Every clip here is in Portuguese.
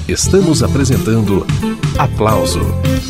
Estamos apresentando Aplauso.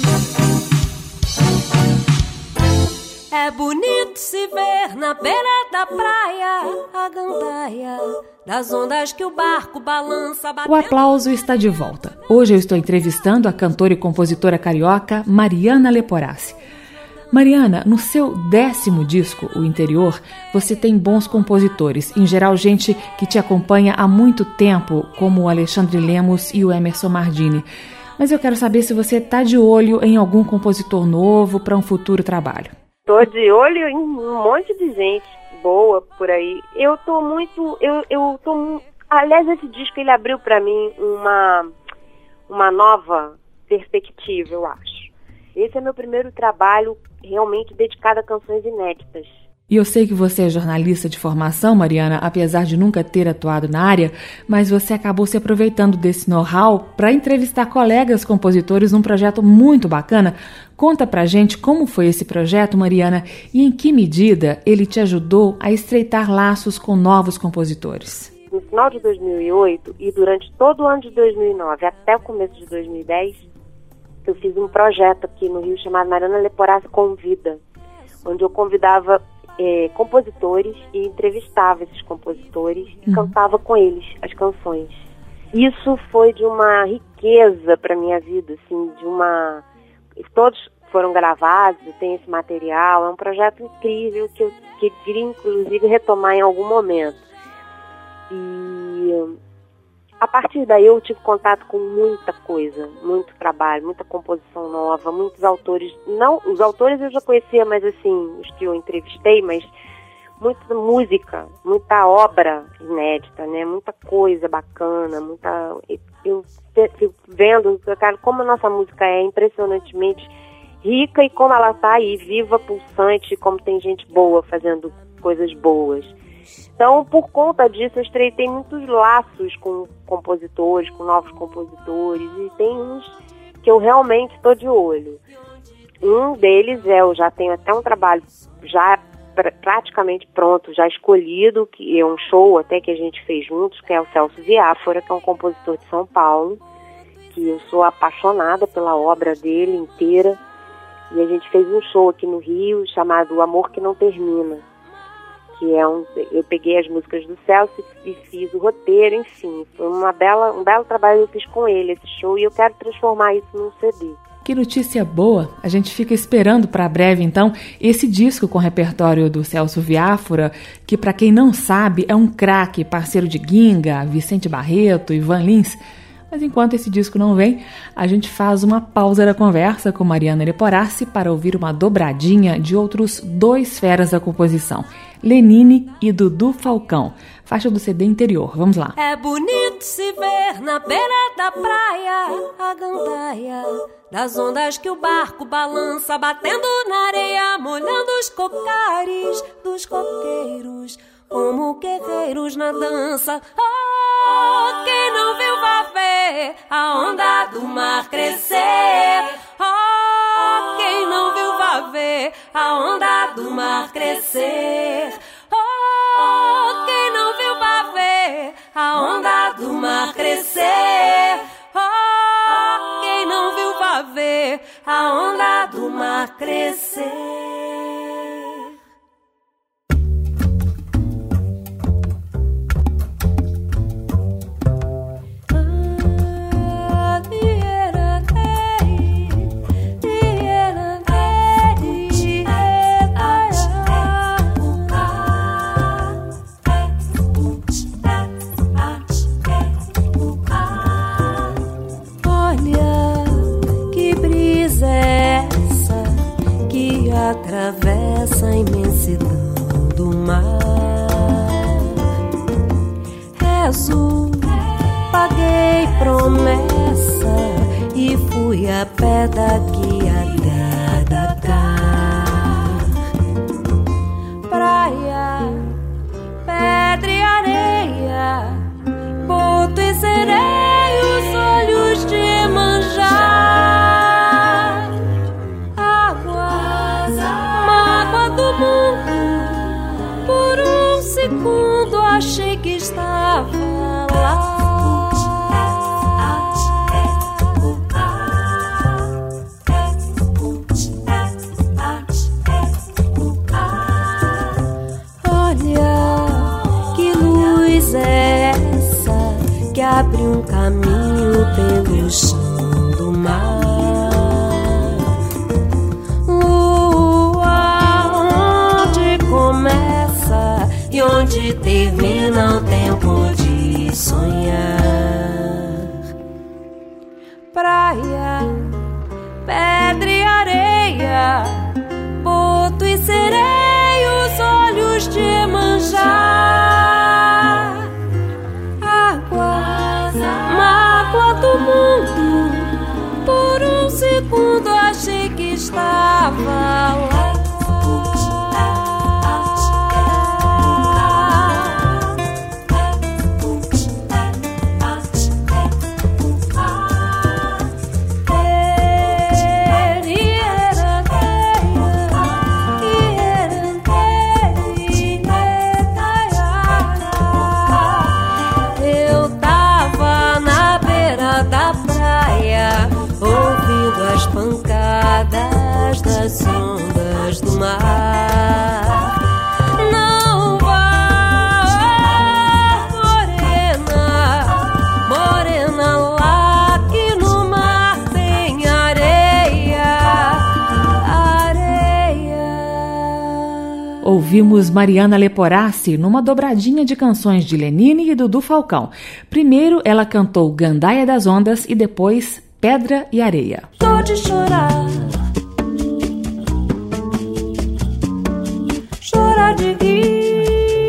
É bonito se ver na beira da praia a gandaia das ondas que o barco balança. O Aplauso está de volta. Hoje eu estou entrevistando a cantora e compositora carioca Mariana Leporassi. Mariana, no seu 10º disco, O Interior, você tem bons compositores, em geral gente que te acompanha há muito tempo, como o Alexandre Lemos e o Emerson Mardini. Mas eu quero saber se você está de olho em algum compositor novo para um futuro trabalho. Tô de olho em um monte de gente boa por aí. Aliás, esse disco ele abriu para mim uma nova perspectiva, eu acho. Esse é meu primeiro trabalho realmente dedicado a canções inéditas. E eu sei que você é jornalista de formação, Mariana, apesar de nunca ter atuado na área, mas você acabou se aproveitando desse know-how para entrevistar colegas compositores num projeto muito bacana. Conta pra gente como foi esse projeto, Mariana, e em que medida ele te ajudou a estreitar laços com novos compositores. No final de 2008 e durante todo o ano de 2009 até o começo de 2010, eu fiz um projeto aqui no Rio chamado Mariana Leporassi Convida, onde eu convidava compositores e entrevistava esses compositores e cantava com eles as canções. Isso foi de uma riqueza para minha vida, assim, todos foram gravados, eu tenho esse material, é um projeto incrível que eu queria inclusive retomar em algum momento. E a partir daí eu tive contato com muita coisa, muito trabalho, muita composição nova, muitos autores. Não, os autores eu já conhecia, mas assim, os que eu entrevistei, mas muita música, muita obra inédita, né? Muita coisa bacana, eu fico vendo, cara, como a nossa música é impressionantemente rica e como ela está aí, viva, pulsante, como tem gente boa fazendo coisas boas. Então, por conta disso, eu estreitei muitos laços com compositores, com novos compositores, e tem uns que eu realmente estou de olho. Um deles eu já tenho até um trabalho já praticamente pronto, já escolhido, que é um show até que a gente fez juntos, que é o Celso Viáfora, que é um compositor de São Paulo, que eu sou apaixonada pela obra dele inteira, e a gente fez um show aqui no Rio chamado O Amor Que Não Termina, que eu peguei as músicas do Celso e fiz o roteiro, enfim, foi um belo trabalho que eu fiz com ele, esse show, e eu quero transformar isso num CD. Que notícia boa! A gente fica esperando para breve, então, esse disco com o repertório do Celso Viáfora, que, para quem não sabe, é um craque, parceiro de Ginga, Vicente Barreto, Ivan Lins. Mas enquanto esse disco não vem, a gente faz uma pausa da conversa com Mariana Leporassi para ouvir uma dobradinha de outros 2 feras da composição, Lenine e Dudu Falcão, faixa do CD Interior. Vamos lá. É bonito se ver na beira da praia a gandaia das ondas que o barco balança, batendo na areia, molhando os cocares dos coqueiros, como guerreiros na dança. Oh, quem não viu vai ver a onda do mar crescer. Oh, quem não viu vai ver a onda do mar crescer. Oh, quem não viu vai ver a onda do mar crescer. Oh, quem não viu vai ver a onda do mar crescer. Atravessa a imensidão do mar. Rezo, paguei promessa e fui a pé daqui até Dakar. Praia, pedra e areia, boto e serei os olhos de Iemanjá. Por um segundo achei que estava lá. voz é essa que abre um caminho pelo chão do mar? Lua, onde começa e onde termina o tempo de sonhar? Praia, pedra e areia, boto e sereia, os olhos de Iemanjá. Água, mágoa do mundo, por um segundo achei que estava lá. As pancadas das ondas do mar. Não vá, morena, morena, lá que no mar tem areia, areia. Ouvimos Mariana Leporassi numa dobradinha de canções de Lenine e Dudu Falcão. Primeiro ela cantou Gandaia das Ondas e depois Pedra e Areia. Tô de chorar, chorar de rir.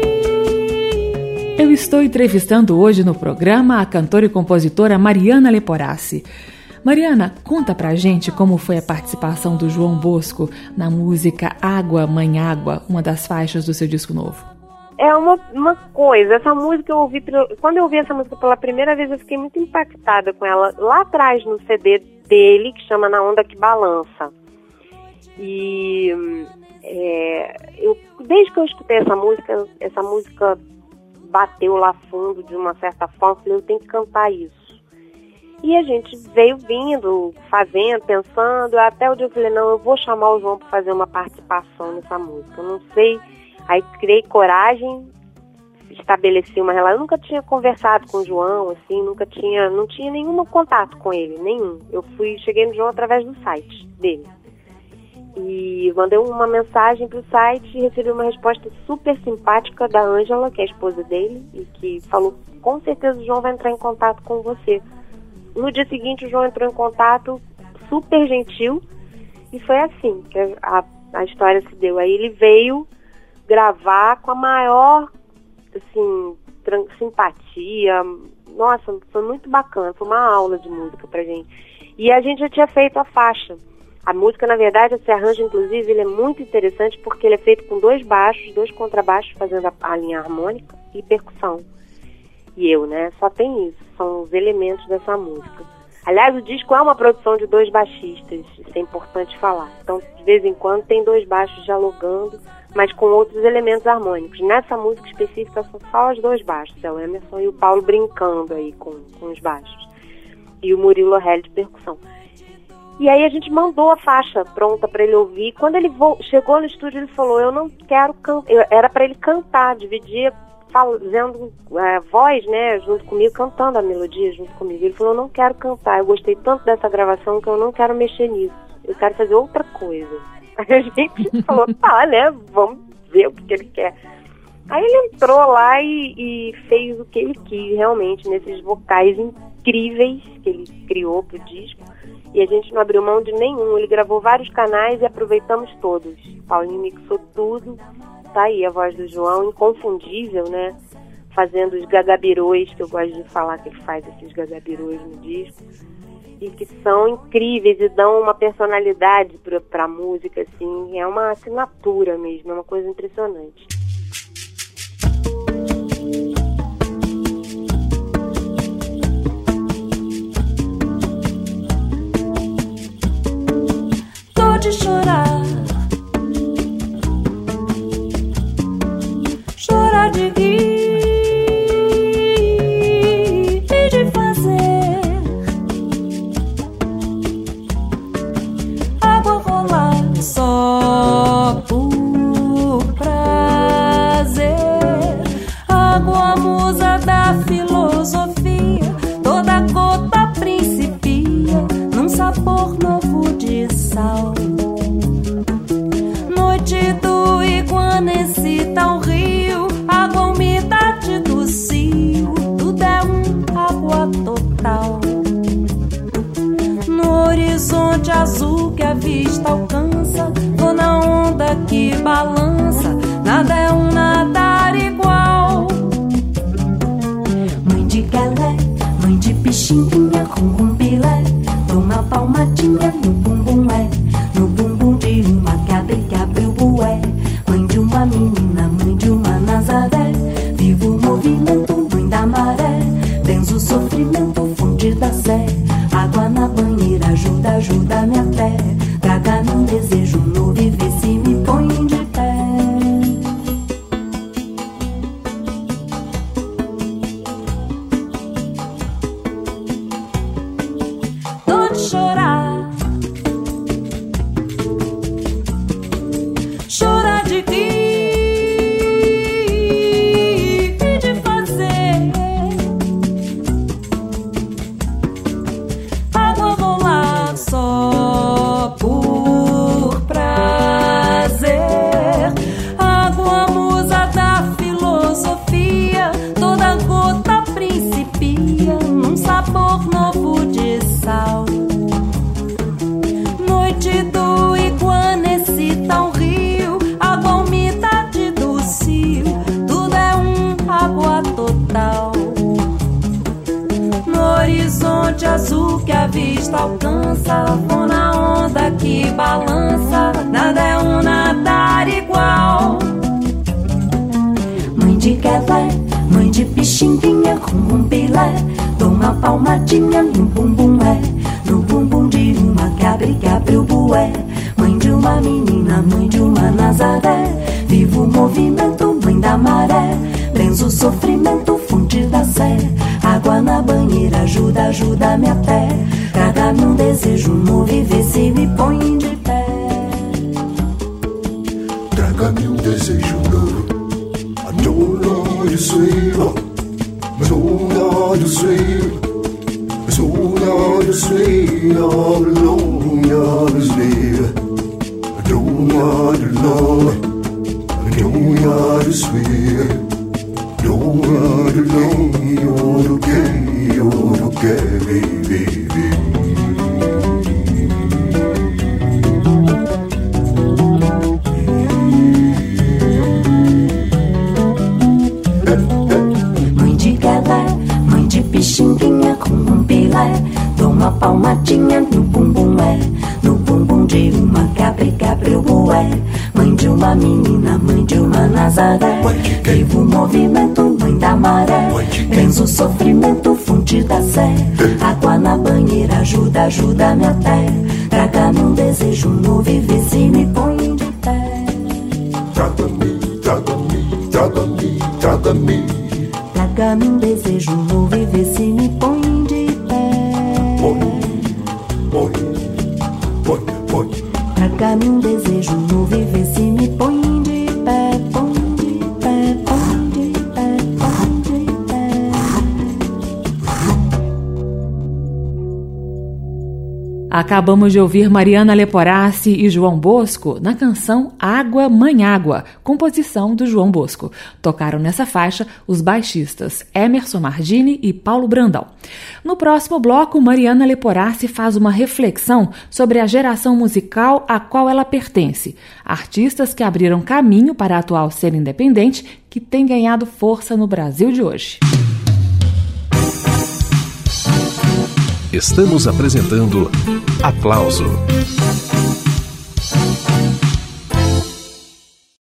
Eu estou entrevistando hoje no programa a cantora e compositora Mariana Leporassi. Mariana, conta pra gente como foi a participação do João Bosco na música Água, Mãe Água, uma das faixas do seu disco novo. É uma coisa, essa música eu ouvi, quando eu ouvi essa música pela primeira vez eu fiquei muito impactada com ela, lá atrás no CD dele, que chama Na Onda Que Balança. E desde que eu escutei essa música bateu lá fundo de uma certa forma, eu falei, eu tenho que cantar isso. E a gente veio vindo, fazendo, pensando, até o dia eu falei, não, eu vou chamar o João para fazer uma participação nessa música, eu não sei. Aí criei coragem, estabeleci uma relação. Eu nunca tinha conversado com o João, assim, não tinha nenhum contato com ele, nenhum. Cheguei no João através do site dele. E mandei uma mensagem pro site e recebi uma resposta super simpática da Ângela, que é a esposa dele, e que falou, com certeza o João vai entrar em contato com você. No dia seguinte o João entrou em contato, super gentil, e foi assim que a história se deu. Aí ele veio gravar com a maior, assim, simpatia. Nossa, foi muito bacana, foi uma aula de música pra gente. E a gente já tinha feito a faixa. A música, na verdade, esse arranjo, inclusive, ele é muito interessante porque ele é feito com 2 baixos, 2 contrabaixos, fazendo a linha harmônica e percussão. E eu, né, só tem isso, são os elementos dessa música. Aliás, o disco é uma produção de 2 baixistas, isso é importante falar. Então, de vez em quando, tem 2 baixos dialogando, mas com outros elementos harmônicos. Nessa música específica são só os 2 baixos, é o Emerson e o Paulo brincando aí com os baixos. E o Murilo Orrelli de percussão. E aí a gente mandou a faixa pronta para ele ouvir. Quando ele chegou no estúdio, ele falou, eu não quero cantar. Era para ele cantar, dividir, fazendo voz, né, junto comigo, cantando a melodia junto comigo. Ele falou, eu não quero cantar, eu gostei tanto dessa gravação que eu não quero mexer nisso. Eu quero fazer outra coisa. Aí a gente falou, tá, né, vamos ver o que ele quer. Aí ele entrou lá e fez o que ele quis, realmente, nesses vocais incríveis que ele criou pro disco. E a gente não abriu mão de nenhum. Ele gravou vários canais e aproveitamos todos. Paulinho mixou tudo. Tá aí a voz do João, inconfundível, né? Fazendo os gagabirôs, que eu gosto de falar que ele faz esses gagabirôs no disco. E que são incríveis e dão uma personalidade pra música, assim. É uma assinatura mesmo, é uma coisa impressionante. De chorar, chorar de rir e de fazer água rolar só por prazer. pixinguinha com um bilé, dou uma palmadinha no bumbum é, no bumbum de uma que abre o bué. Mãe de uma menina, mãe de uma Nazaré, vivo o movimento, mãe da maré, benzo o sofrimento, fonte da sé. Água na banheira, ajuda, ajuda-me até, traga-me um desejo novo e vê se me põe de pé. Dor de chorar, chorar de rir e de fazer água rolar só por prazer. Água musa da filosofia, toda gota principia num sabor novo de sal. Noite do Iguaneci tá um rio, água umidade do cio, tudo é água total. No horizonte azul que a vista alcança, vou na onda que balança, nada é nadar igual. Mãe de Quelé, mãe de pixinguinha com um bilé, dou uma palmadinha no bumbum é, no bumbum de uma que abre o bué. Mãe de uma menina, mãe de uma Nazaré, vivo o movimento, mãe da maré, benzo o sofrimento, fonte da sé. Água na banheira, ajuda, ajuda-me até, traga-me um desejo novo e vê se me põe de pé. Traga-me um desejo novo, I don't know you sweet, so know you sweet, so know you sweet, all alone you're sweet, I don't know you love, I don't know you sweet, don't know you love, you're okay, baby. Pixinguinha com um bilé, dou uma palmadinha no bumbum é, no bumbum de uma que abre o bué. Mãe de uma menina, mãe de uma Nazaré, vivo o movimento, mãe da maré, benzo o sofrimento, fonte da sé. Água na banheira, ajuda, ajuda-me até, traga-me um desejo novo e vê se me põe de pé. Traga-me, traga-me, traga-me, traga-me, traga-me um desejo novo e vê se me põe de pé. Põe. Traga-me um desejo novo e vê se me põe de pé. Põe de pé, põe de pé, põe de pé. Acabamos de ouvir Mariana Leporassi e João Bosco na canção Água, Mãe Água, composição do João Bosco. Tocaram nessa faixa os baixistas Emerson Mardini e Paulo Brandão. No próximo bloco, Mariana Leporassi faz uma reflexão sobre a geração musical a qual ela pertence. Artistas que abriram caminho para a atual cena independente que tem ganhado força no Brasil de hoje. Estamos apresentando Aplauso.